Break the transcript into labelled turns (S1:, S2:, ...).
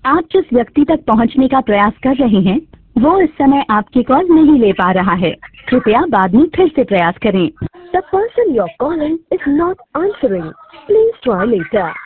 S1: आप जिस व्यक्ति तक पहुंचने का प्रयास कर रहे हैं वो इस समय आपकी कॉल नहीं ले पा रहा है। कृपया बाद में फिर से प्रयास करें।
S2: The person you're calling is not answering. Please try later.